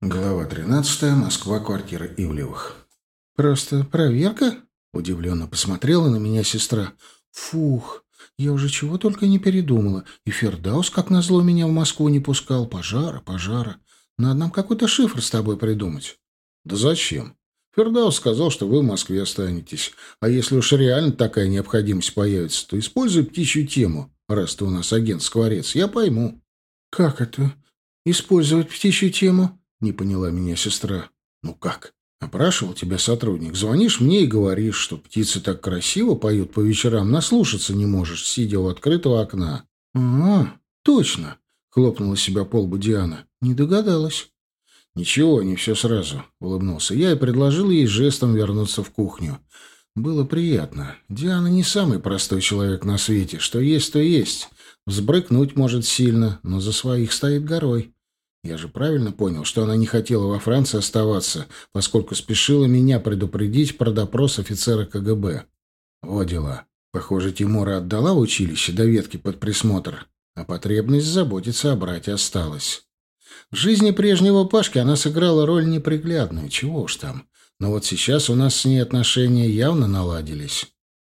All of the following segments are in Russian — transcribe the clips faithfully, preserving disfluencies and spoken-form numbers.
Глава тринадцатая. Москва. Квартира Ивлевых. «Просто проверка?» — удивленно посмотрела на меня сестра. «Фух, я уже чего только не передумала. И Фердаус, как назло, меня в Москву не пускал. Пожара, пожара. Надо нам какой-то шифр с тобой придумать». Да зачем? Фердаус сказал, что вы в Москве останетесь. А если уж реально такая необходимость появится, то используй птичью тему, раз ты у нас агент-скворец. Я пойму. «Как это? Использовать птичью тему?» — не поняла меня сестра. Ну как? Опрашивал тебя сотрудник. Звонишь мне и говоришь, что птицы так красиво поют по вечерам, наслушаться не можешь, сидя у открытого окна. «А, точно!» — хлопнула себя по лбу Диана. «Не догадалась». «Ничего, не все сразу», — улыбнулся я и предложил ей жестом вернуться в кухню. Было приятно. Диана не самый простой человек на свете. Что есть, то есть. Взбрыкнуть может сильно, но за своих стоит горой. Я же правильно понял, что она не хотела во Франции оставаться, поскольку спешила меня предупредить про допрос офицера ка гэ бэ. Во дела. Похоже, Тимура отдала в училище до ветки под присмотр, а потребность заботиться о брате осталась. В жизни прежнего Пашки она сыграла роль неприглядную, чего уж там. Но вот сейчас у нас с ней отношения явно наладились.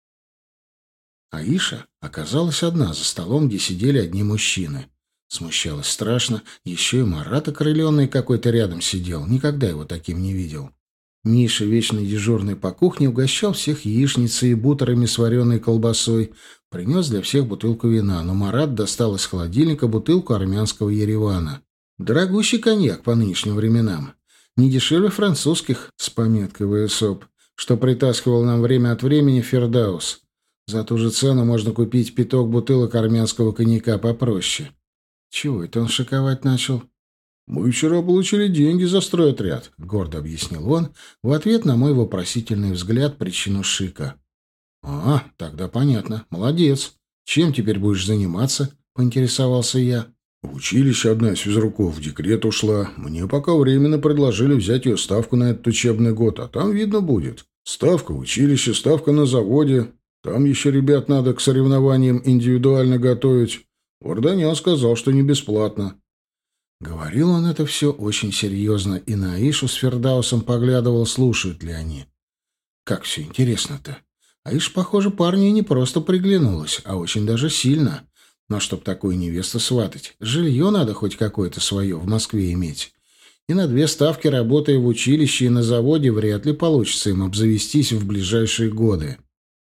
Аиша оказалась одна за столом, где сидели одни мужчины. Смущалась страшно. Еще и Марат окрыленный какой-то рядом сидел. Никогда его таким не видел. Миша, вечно дежурный по кухне, угощал всех яичницей и бутерами с вареной колбасой. Принес для всех бутылку вина, но Марат достал из холодильника бутылку армянского Еревана. Дорогущий коньяк по нынешним временам. Не дешевле французских, с пометкой вэ эс о пэ, что притаскивал нам время от времени Фердаус. За ту же цену можно купить пяток бутылок армянского коньяка попроще. Чего это он шиковать начал? «Мы вчера получили деньги за стройотряд», — гордо объяснил он, в ответ на мой вопросительный взгляд причину шика. «А, тогда понятно. Молодец. Чем теперь будешь заниматься?» — поинтересовался я. «В училище одна из физруков в декрет ушла. Мне пока временно предложили взять ее ставку на этот учебный год, а там видно будет. Ставка в училище, ставка на заводе. Там еще ребят надо к соревнованиям индивидуально готовить. Варданян сказал, что не бесплатно». Говорил он это все очень серьезно, и на Аишу с Фердаусом поглядывал, слушают ли они. Как все интересно-то. Аиша, похоже, парню не просто приглянулась, а очень даже сильно. Но чтоб такую невесту сватать, жилье надо хоть какое-то свое в Москве иметь. И на две ставки, работая в училище и на заводе, вряд ли получится им обзавестись в ближайшие годы.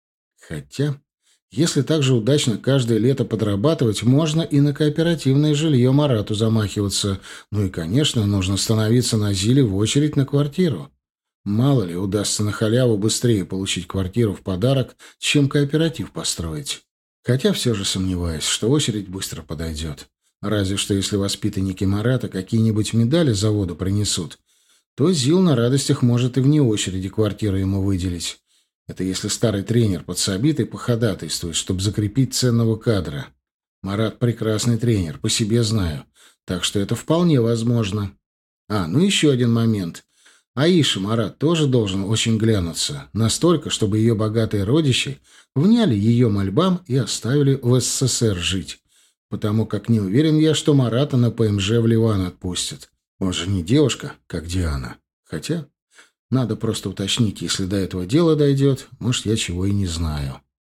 Хотя, если так же удачно каждое лето подрабатывать, можно и на кооперативное жилье Марату замахиваться. Ну и, конечно, нужно становиться на Зиле в очередь на квартиру. Мало ли, удастся на халяву быстрее получить квартиру в подарок, чем кооператив построить. Хотя все же сомневаюсь, что очередь быстро подойдет. Разве что если воспитанники Марата какие-нибудь медали заводу принесут, то Зил на радостях может и вне очереди квартиру ему выделить. Это если старый тренер подсобит и походатайствует, чтобы закрепить ценного кадра. Марат прекрасный тренер, по себе знаю. Так что это вполне возможно. А, ну еще один момент. Аиша Марат тоже должен очень глянуться. Настолько, чтобы ее богатые родичи вняли ее мольбам и оставили в эс эс эс эр жить. Потому как не уверен я, что Марата на пэ эм жэ в Ливан отпустят. Он же не девушка, как Диана. Хотя надо просто уточнить, если до этого дела дойдет. Может, я чего и не знаю.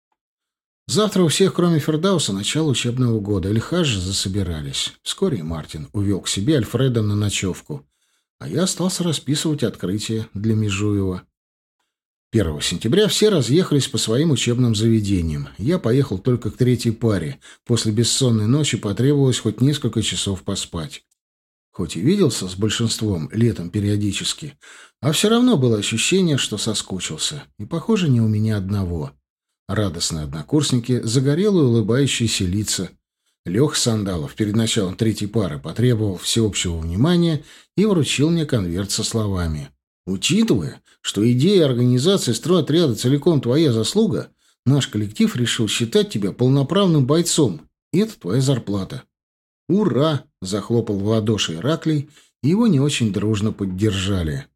Завтра у всех, кроме Фердауса, начало учебного года. Ильхаж же засобирались. Вскоре и Мартин увел к себе Альфреда на ночевку. А я остался расписывать открытие для Межуева. первого сентября все разъехались по своим учебным заведениям. Я поехал только к третьей паре. После бессонной ночи потребовалось хоть несколько часов поспать. Хоть и виделся с большинством летом периодически, а все равно было ощущение, что соскучился. И, похоже, не у меня одного. Радостные однокурсники, загорелые улыбающиеся лица. Леха Сандалов перед началом третьей пары потребовал всеобщего внимания и вручил мне конверт со словами: «Учитывая, что идея организации стройотряда целиком твоя заслуга, наш коллектив решил считать тебя полноправным бойцом, и это твоя зарплата». «Ура!» — захлопал в ладоши Ираклий, и его не очень дружно поддержали.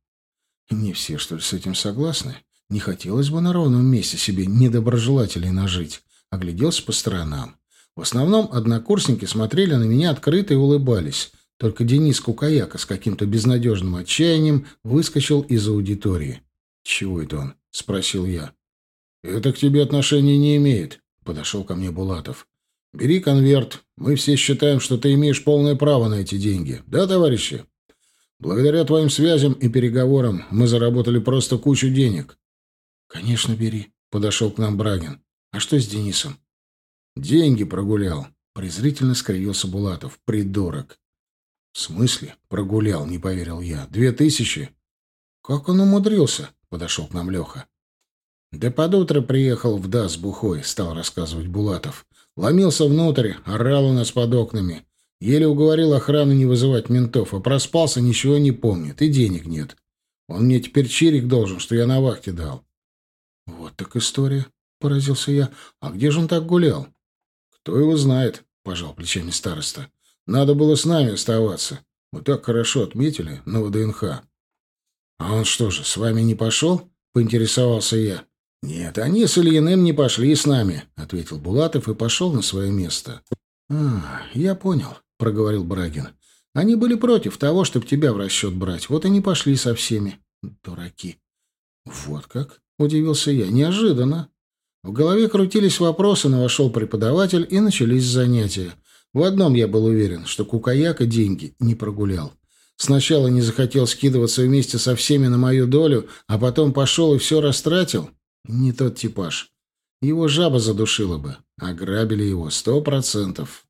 Не все, что ли, с этим согласны? Не хотелось бы на ровном месте себе недоброжелателей нажить. Огляделся по сторонам. В основном однокурсники смотрели на меня открыто и улыбались. Только Денис Кукаяка с каким-то безнадежным отчаянием выскочил из аудитории. «Чего это он?» — спросил я. «Это к тебе отношения не имеет», — подошел ко мне Булатов. «Бери конверт. Мы все считаем, что ты имеешь полное право на эти деньги. Да, товарищи? Благодаря твоим связям и переговорам мы заработали просто кучу денег». «Конечно, бери», — подошел к нам Брагин. «А что с Денисом?» «Деньги прогулял», — презрительно скривился Булатов. «Придурок». «В смысле прогулял?» — не поверил я. «Две тысячи?» «Как он умудрился?» — подошел к нам Леха. «Да под утро приехал в ДАС бухой», — стал рассказывать Булатов. «Ломился внутрь, орал у нас под окнами. Еле уговорил охрану не вызывать ментов, а проспался, ничего не помнит, и денег нет. Он мне теперь чирик должен, что я на вахте дал». «Вот так история», — поразился я. «А где же он так гулял?» «Кто его знает», — пожал плечами староста. «Надо было с нами оставаться. Мы так хорошо отметили на ВДНХ». «А он что же, с вами не пошел?» — поинтересовался я. «Нет, они с Ильиным не пошли с нами», — ответил Булатов и пошел на свое место. «А, я понял», — проговорил Брагин. «Они были против того, чтобы тебя в расчет брать. Вот и не пошли со всеми. Дураки». «Вот как?» — удивился я. «Неожиданно». В голове крутились вопросы, но вошел преподаватель, и начались занятия. В одном я был уверен, что Кукаяка деньги не прогулял. Сначала не захотел скидываться вместе со всеми на мою долю, а потом пошел и все растратил. Не тот типаж. Его жаба задушила бы. Ограбили его сто процентов.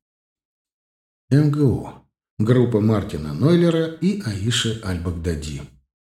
МГУ. Группа Мартина Нойлера и Аиши Аль-Багдади.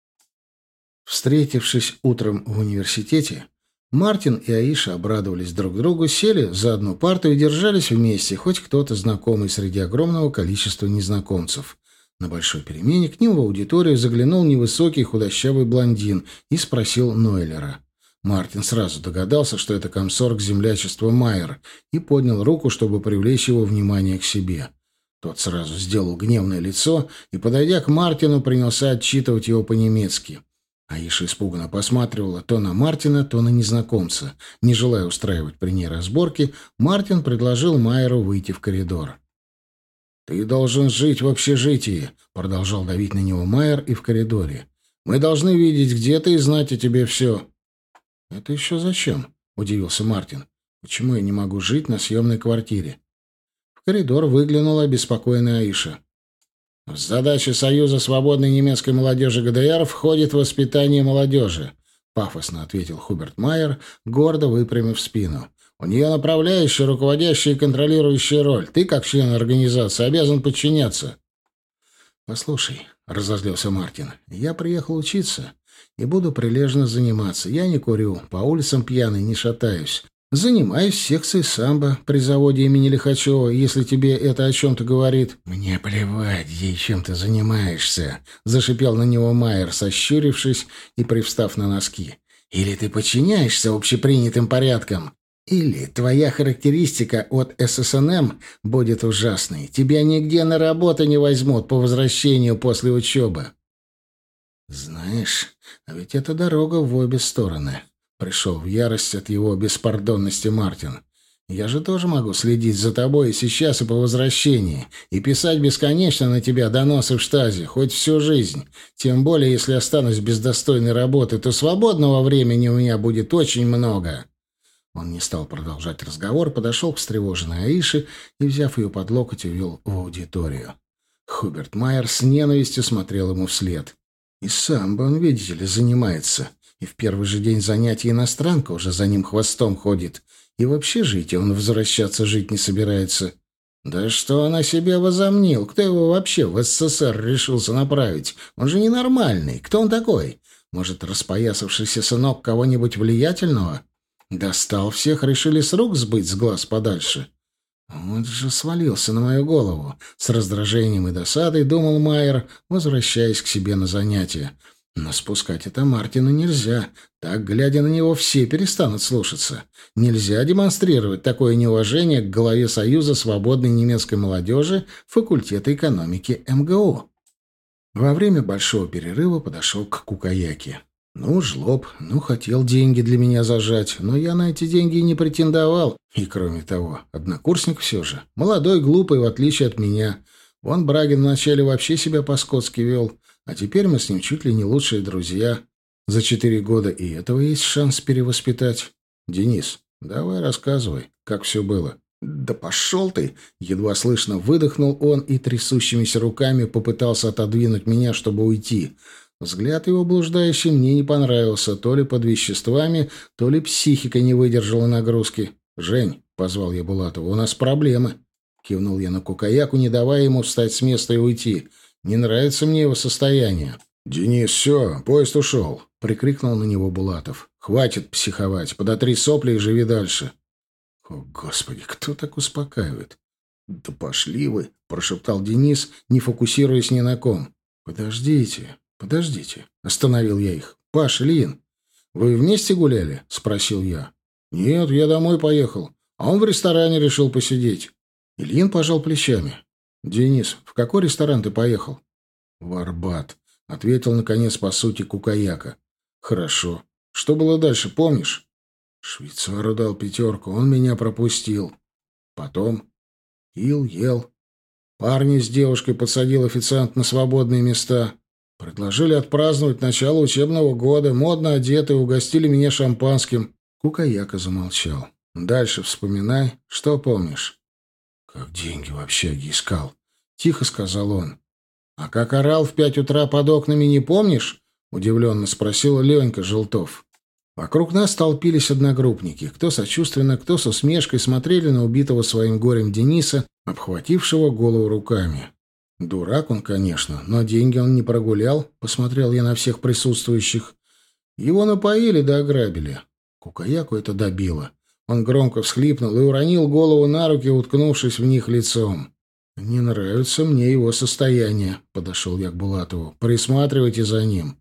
Встретившись утром в университете, Мартин и Аиша обрадовались друг другу, сели за одну парту и держались вместе, хоть кто-то знакомый среди огромного количества незнакомцев. На большой перемене к ним в аудиторию заглянул невысокий худощавый блондин и спросил Нойлера. Мартин сразу догадался, что это комсорг землячества Майер, и поднял руку, чтобы привлечь его внимание к себе. Тот сразу сделал гневное лицо и, подойдя к Мартину, принялся отчитывать его по-немецки. Аиша испуганно посматривала то на Мартина, то на незнакомца. Не желая устраивать при ней разборки, Мартин предложил Майеру выйти в коридор. «Ты должен жить в общежитии», — продолжал давить на него Майер и в коридоре. «Мы должны видеть, где ты, и знать о тебе все». «Это еще зачем?» — удивился Мартин. «Почему я не могу жить на съемной квартире?» В коридор выглянула обеспокоенная Аиша. «В задачи Союза свободной немецкой молодежи ГДР входит воспитание молодежи», — пафосно ответил Хуберт Майер, гордо выпрямив спину. «У нее направляющая, руководящая и контролирующая роль. Ты, как член организации, обязан подчиняться». «Послушай», — разозлился Мартин, — «я приехал учиться и буду прилежно заниматься. Я не курю, по улицам пьяный не шатаюсь. Занимаюсь в секции самбо при заводе имени Лихачева, если тебе это о чем-то говорит». «Мне плевать, где и чем ты занимаешься», — зашипел на него Майер, сощурившись и привстав на носки. «Или ты подчиняешься общепринятым порядкам, или твоя характеристика от ССНМ будет ужасной. Тебя нигде на работу не возьмут по возвращению после учебы». «Знаешь, а ведь это дорога в обе стороны». Пришел в ярость от его беспардонности Мартин. «Я же тоже могу следить за тобой и сейчас, и по возвращении, и писать бесконечно на тебя доносы в штазе, хоть всю жизнь. Тем более, если останусь без достойной работы, то свободного времени у меня будет очень много». Он не стал продолжать разговор, подошел к встревоженной Аише и, взяв ее под локоть, увел в аудиторию. Хуберт Майер с ненавистью смотрел ему вслед. «И сам бы он, видите ли, занимается. И в первый же день занятий иностранка уже за ним хвостом ходит. И вообще жить он возвращаться жить не собирается. Да что он о себе возомнил? Кто его вообще в СССР решился направить? Он же ненормальный. Кто он такой? Может, распоясавшийся сынок кого-нибудь влиятельного? Достал всех, решили с рук сбыть, с глаз подальше. Вот же свалился на мою голову. С раздражением и досадой думал Майер, возвращаясь к себе на занятия. Но спускать это Мартину нельзя. Так, глядя на него, все перестанут слушаться. Нельзя демонстрировать такое неуважение к главе Союза свободной немецкой молодежи факультета экономики МГУ. Во время большого перерыва подошел к Кукаяке. Ну, жлоб, ну, хотел деньги для меня зажать, но я на эти деньги и не претендовал. И, кроме того, однокурсник все же. Молодой, глупый, в отличие от меня. Он, Брагин, вначале вообще себя по-скотски вел, а теперь мы с ним чуть ли не лучшие друзья. За четыре года и этого есть шанс перевоспитать. Денис, давай рассказывай, как все было». «Да пошел ты!» — едва слышно выдохнул он и трясущимися руками попытался отодвинуть меня, чтобы уйти. Взгляд его блуждающий мне не понравился, то ли под веществами, то ли психика не выдержала нагрузки. «Жень», — позвал я Булатова, — «у нас проблемы». Кивнул я на Кукаяку, не давая ему встать с места и уйти. «Не нравится мне его состояние». «Денис, все, поезд ушел», — прикрикнул на него Булатов. «Хватит психовать, подотри сопли и живи дальше». «О, Господи, кто так успокаивает?» «Да пошли вы», — прошептал Денис, не фокусируясь ни на ком. «Подождите, подождите», — остановил я их. «Паш, Ильин, вы вместе гуляли?» — спросил я. «Нет, я домой поехал, а он в ресторане решил посидеть». Ильин пожал плечами. «Денис, в какой ресторан ты поехал?» «В Арбат», — ответил, наконец, по сути, Кукаяка. «Хорошо. Что было дальше, помнишь?» Швейцару дал пятерку, он меня пропустил. Потом пил, ел. Парня с девушкой подсадил официант на свободные места. Предложили отпраздновать начало учебного года, модно одетые, угостили меня шампанским. Кукаяка замолчал. «Дальше вспоминай, что помнишь?» «Как деньги в общаге искал», — тихо сказал он. «А как орал в пять утра под окнами, не помнишь?» — удивленно спросил Ленька Желтов. Вокруг нас толпились одногруппники. Кто сочувственно, кто с усмешкой смотрели на убитого своим горем Дениса, обхватившего голову руками. Дурак он, конечно, но деньги он не прогулял, посмотрел я на всех присутствующих. Его напоили да ограбили. Кукаяку это добило. Он громко всхлипнул и уронил голову на руки, уткнувшись в них лицом. «Не нравится мне его состояние», — подошел я к Булатову. «Присматривайте за ним».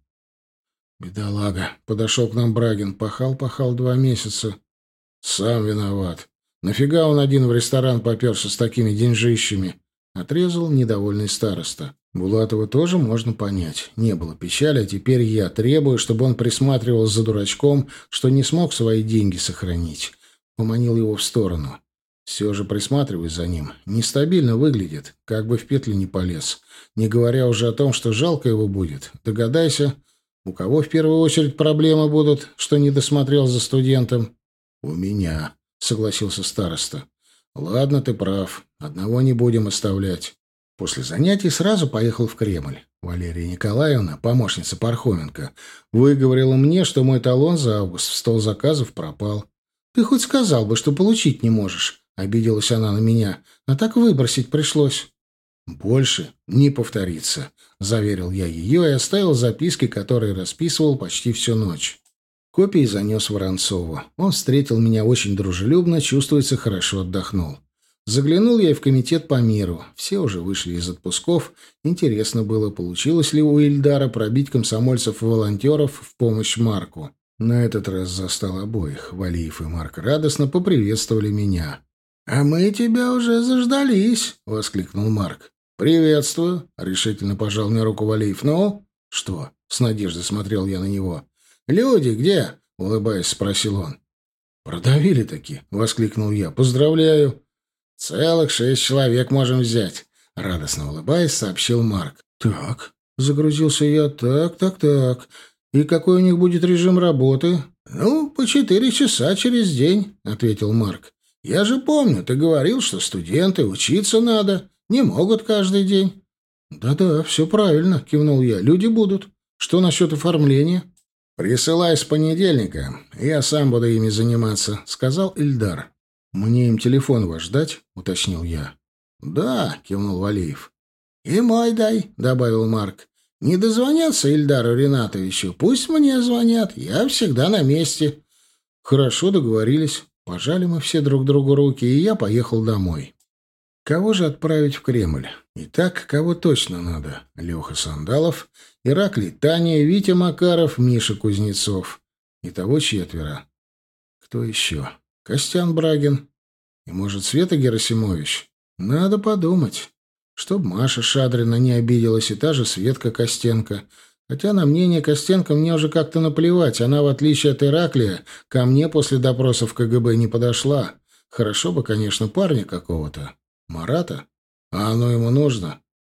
«Бедолага», — подошел к нам Брагин. «Пахал-пахал два месяца». «Сам виноват. Нафига он один в ресторан поперся с такими деньжищами?» — отрезал недовольный староста. Булатова тоже можно понять. Не было печали, а теперь я требую, чтобы он присматривал за дурачком, что не смог свои деньги сохранить. Поманил его в сторону. «Все же присматривай за ним. Нестабильно выглядит, как бы в петлю не полез. Не говоря уже о том, что жалко его будет. Догадайся, у кого в первую очередь проблемы будут, что не досмотрел за студентом?» «У меня», — согласился староста. «Ладно, ты прав. Одного не будем оставлять». После занятий сразу поехал в Кремль. Валерия Николаевна, помощница Пархоменко, выговорила мне, что мой талон за август в стол заказов пропал. «Ты хоть сказал бы, что получить не можешь», — обиделась она на меня, — «а так выбросить пришлось». «Больше не повторится», — заверил я ее и оставил записки, которые расписывал почти всю ночь. Копии занес Воронцову. Он встретил меня очень дружелюбно, чувствуется, хорошо отдохнул. Заглянул я и в комитет по миру. Все уже вышли из отпусков. Интересно было, получилось ли у Ильдара пробить комсомольцев и волонтеров в помощь Марку. На этот раз застал обоих. Валиев и Марк радостно поприветствовали меня. «А мы тебя уже заждались!» — воскликнул Марк. «Приветствую!» — решительно пожал мне руку Валиев. «Ну?» «Что?» — с надеждой смотрел я на него. «Люди где?» — улыбаясь, спросил он. «Продавили-таки!» — воскликнул я. «Поздравляю!» «Целых шесть человек можем взять!» — радостно улыбаясь, сообщил Марк. «Так», — загрузился я, — «так, так, так. И какой у них будет режим работы?» «Ну, по четыре часа через день», — ответил Марк. «Я же помню, ты говорил, что студенты, учиться надо. Не могут каждый день». «Да-да, все правильно», — кивнул я. «Люди будут. Что насчет оформления?» «Присылай с понедельника. Я сам буду ими заниматься», — сказал Ильдар. «Мне им телефон ваш дать?» — уточнил я. «Да», — кивнул Валиев. «И мой дай», — добавил Марк. «Не дозвонятся Ильдару Ринатовичу? Пусть мне звонят. Я всегда на месте». «Хорошо, договорились». Пожали мы все друг другу руки, и я поехал домой. Кого же отправить в Кремль? Итак, кого точно надо? Леха Сандалов, Ираклий Таня, Витя Макаров, Миша Кузнецов. Итого четверо. Кто еще? Костян Брагин. И, может, Света Герасимович? Надо подумать. Чтоб Маша Шадрина не обиделась, и та же Светка Костенко. Хотя на мнение Костенко мне уже как-то наплевать. Она, в отличие от Ираклия, ко мне после допросов КГБ не подошла. Хорошо бы, конечно, парня какого-то. Марата? А оно ему нужно?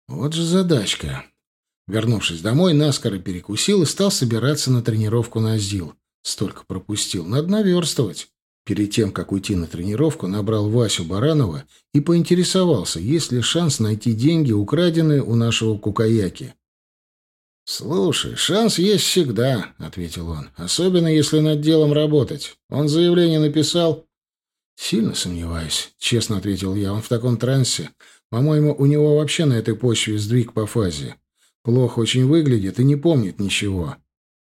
Вот же задачка. Вернувшись домой, наскоро перекусил и стал собираться на тренировку на ЗИЛ. Столько пропустил. Надо наверстывать. Перед тем, как уйти на тренировку, набрал Васю Баранова и поинтересовался, есть ли шанс найти деньги, украденные у нашего кукаяки. «Слушай, шанс есть всегда», — ответил он. «Особенно, если над делом работать. Он заявление написал?» «Сильно сомневаюсь», — честно ответил я. «Он в таком трансе. По-моему, у него вообще на этой почве сдвиг по фазе. Плохо очень выглядит и не помнит ничего».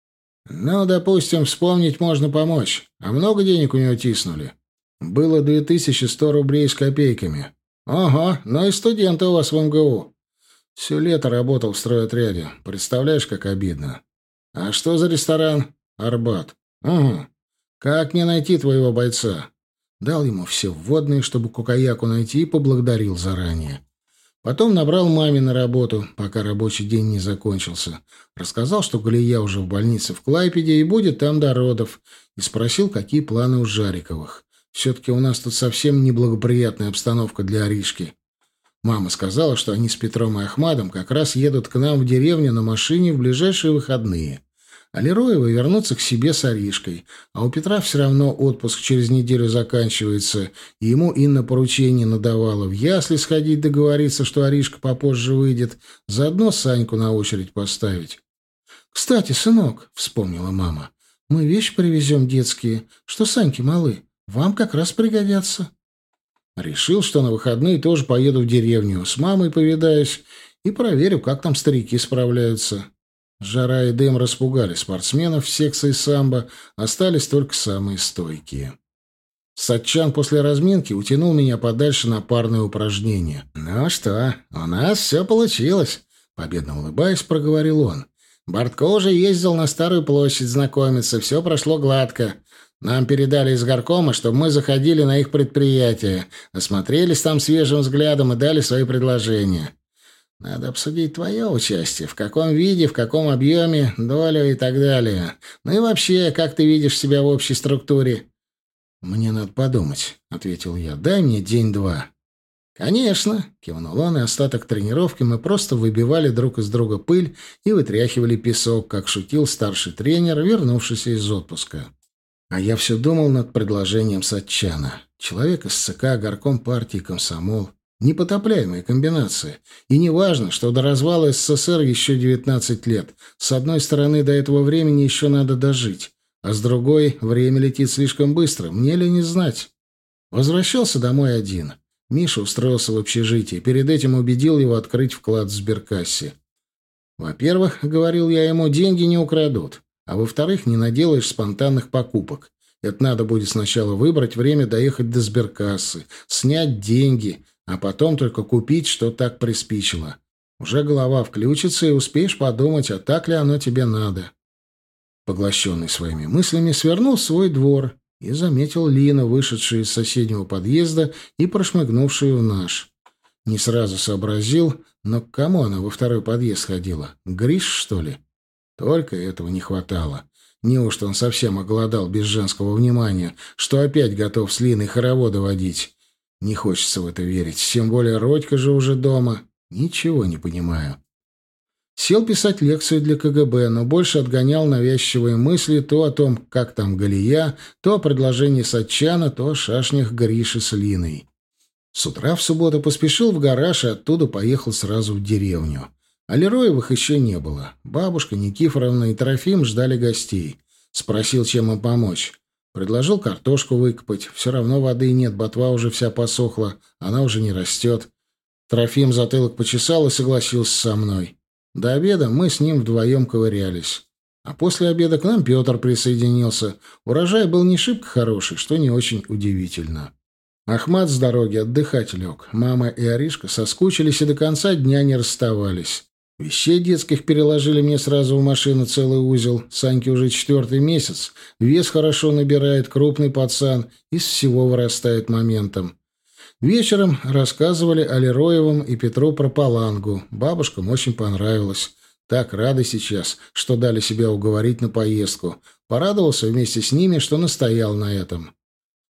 «Ну, допустим, вспомнить можно помочь. А много денег у него тиснули?» «Было две тысячи сто рублей с копейками». «Ого, ну и студенты у вас в МГУ». «Все лето работал в стройотряде. Представляешь, как обидно». «А что за ресторан?» «Арбат». «Угу. Как мне найти твоего бойца?» Дал ему все вводные, чтобы кукаяку найти, и поблагодарил заранее. Потом набрал маме на работу, пока рабочий день не закончился. Рассказал, что Галия уже в больнице в Клайпеде и будет там до родов, и спросил, какие планы у Жариковых. Все-таки у нас тут совсем неблагоприятная обстановка для Аришки. Мама сказала, что они с Петром и Ахмадом как раз едут к нам в деревню на машине в ближайшие выходные. А Лероевы вернутся к себе с Аришкой. А у Петра все равно отпуск через неделю заканчивается, и ему Инна поручение надавала в ясли сходить договориться, что Аришка попозже выйдет, заодно Саньку на очередь поставить. «Кстати, сынок», — вспомнила мама, — «мы вещи привезем детские, что Саньки малы, вам как раз пригодятся». Решил, что на выходные тоже поеду в деревню, с мамой повидаюсь и проверю, как там старики справляются. Жара и дым распугали спортсменов в секции самбо, остались только самые стойкие. Сатчан после разминки утянул меня подальше на парные упражнения. «Ну что, у нас все получилось», — победно улыбаясь, проговорил он. «Бортко уже ездил на Старую площадь знакомиться, все прошло гладко. Нам передали из горкома, чтобы мы заходили на их предприятие, осмотрелись там свежим взглядом и дали свои предложения. Надо обсудить твое участие, в каком виде, в каком объеме, долю и так далее. Ну и вообще, как ты видишь себя в общей структуре?» «Мне надо подумать», — ответил я. «Дай мне день-два». «Конечно», — кивнул он, и остаток тренировки мы просто выбивали друг из друга пыль и вытряхивали песок, как шутил старший тренер, вернувшийся из отпуска. А я все думал над предложением Сатчана. Человек из ЦК, горком партии, комсомол. Непотопляемая комбинация. И не важно, что до развала СССР еще девятнадцать лет. С одной стороны, до этого времени еще надо дожить. А с другой, время летит слишком быстро. Мне ли не знать? Возвращался домой один. Миша устроился в общежитии. Перед этим убедил его открыть вклад в сберкассе. Во-первых, говорил я ему, деньги не украдут. А во-вторых, не наделаешь спонтанных покупок. Это надо будет сначала выбрать время доехать до сберкассы, снять деньги, а потом только купить, что так приспичило. Уже голова включится, и успеешь подумать, а так ли оно тебе надо. Поглощенный своими мыслями, свернул в свой двор и заметил Лину, вышедшую из соседнего подъезда и прошмыгнувшую в наш. Не сразу сообразил, но к кому она во второй подъезд ходила? К Гриш, что ли? Только этого не хватало. Неужто он совсем оголодал без женского внимания, что опять готов с Линой хороводы водить? Не хочется в это верить, тем более Родька же уже дома. Ничего не понимаю. Сел писать лекцию для КГБ, но больше отгонял навязчивые мысли то о том, как там Галия, то о предложении Сатчана, то о шашнях Гриши с Линой. С утра в субботу поспешил в гараж и оттуда поехал сразу в деревню. А Лероевых еще не было. Бабушка, Никифоровна и Трофим ждали гостей. Спросил, чем им помочь. Предложил картошку выкопать. Все равно воды нет, ботва уже вся посохла, она уже не растет. Трофим затылок почесал и согласился со мной. До обеда мы с ним вдвоем ковырялись. А после обеда к нам Петр присоединился. Урожай был не шибко хороший, что не очень удивительно. Ахмат с дороги отдыхать лег. Мама и Аришка соскучились и до конца дня не расставались. Вещей детских переложили мне сразу в машину целый узел. Саньке уже четвертый месяц. Вес хорошо набирает, крупный пацан. Из всего вырастает моментом. Вечером рассказывали о Лероевом и Петру про Палангу. Бабушкам очень понравилось. Так рады сейчас, что дали себя уговорить на поездку. Порадовался вместе с ними, что настоял на этом.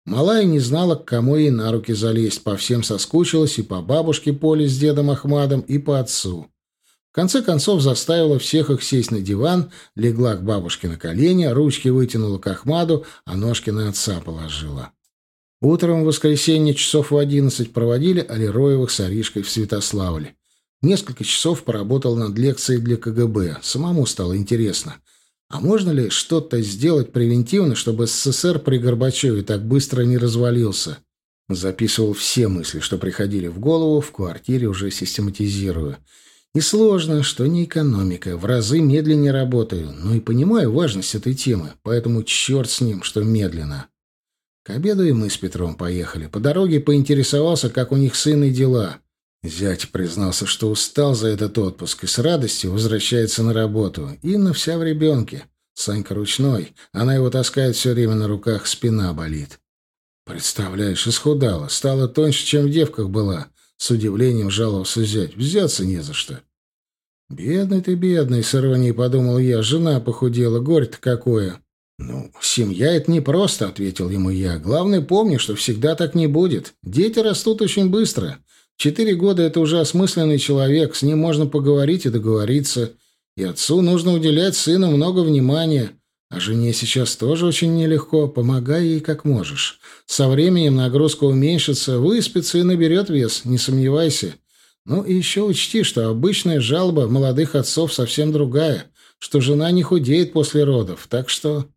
Малая не знала, к кому ей на руки залезть, по всем соскучилась и по бабушке Поле с дедом Ахмадом, и по отцу. В конце концов заставила всех их сесть на диван, легла к бабушке на колени, ручки вытянула к Ахмаду, а ножки на отца положила. Утром в воскресенье часов в одиннадцать проводили Алироевых с Аришкой в Святославль. Несколько часов поработал над лекцией для ка гэ бэ. Самому стало интересно. А можно ли что-то сделать превентивно, чтобы эс эс эс эр при Горбачеве так быстро не развалился? Записывал все мысли, что приходили в голову, в квартире уже систематизирую. Несложно, что не экономика, в разы медленнее работаю, но и понимаю важность этой темы, поэтому черт с ним, что медленно. К обеду и мы с Петром поехали. По дороге поинтересовался, как у них сын и дела. Зять признался, что устал за этот отпуск и с радостью возвращается на работу. Инна вся в ребенке. Санька ручной. Она его таскает все время на руках, спина болит. Представляешь, исхудала. Стала тоньше, чем в девках была. С удивлением жаловался зять. Взяться не за что. «Бедный ты, бедный», — с иронией подумал я. «Жена похудела. Горе-то какое». «Ну, семья — это непросто», — ответил ему я. «Главное, помни, что всегда так не будет. Дети растут очень быстро. Четыре года — это уже осмысленный человек. С ним можно поговорить и договориться. И отцу нужно уделять сыну много внимания. А жене сейчас тоже очень нелегко. Помогай ей как можешь. Со временем нагрузка уменьшится, выспится и наберет вес, не сомневайся. Ну и еще учти, что обычная жалоба молодых отцов совсем другая, что жена не худеет после родов. Так что